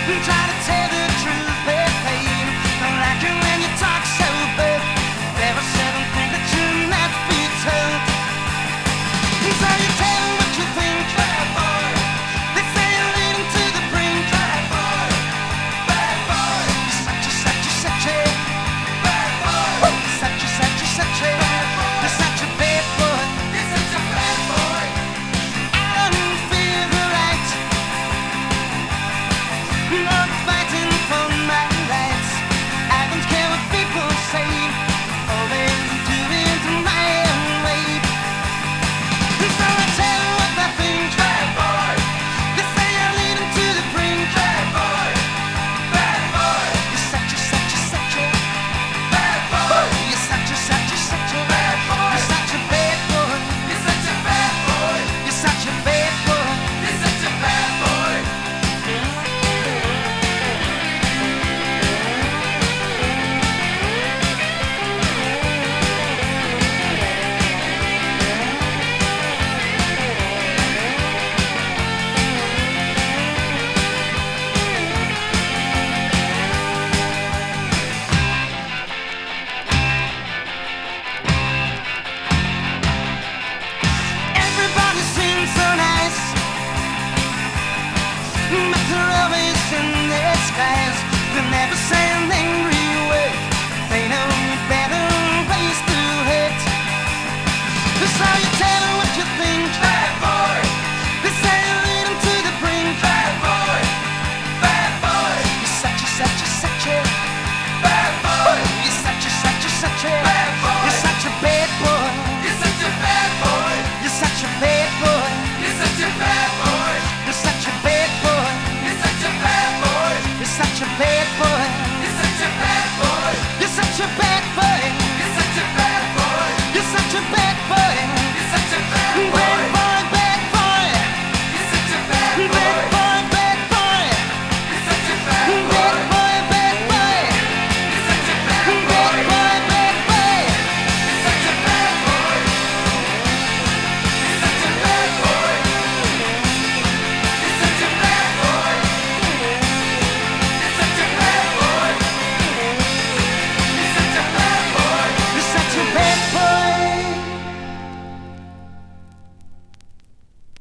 Try to tell the truth with pain. Don't like it when you talk so bad. There are certain things that should not be told. So you tell what you think, bad boy. They say you're leading to the brink, bad boy. Bad boy. You're such a bad boy. You're such a bad boy. You're such a bad boy. You're such a bad boy. I don't feel the right. Not fighting for my rights. I don't care what people say. Always do it my own way. So I tell what I think, bad boy. They say you're leading to the brink, bad boy. Bad boy. You're such a bad boy. You're such a bad boy. You're such a bad boy. You're such a bad boy. You're such a bad boy. You're such a bad boy. Everybody seems so nice, but they're always in disguise. They never say anything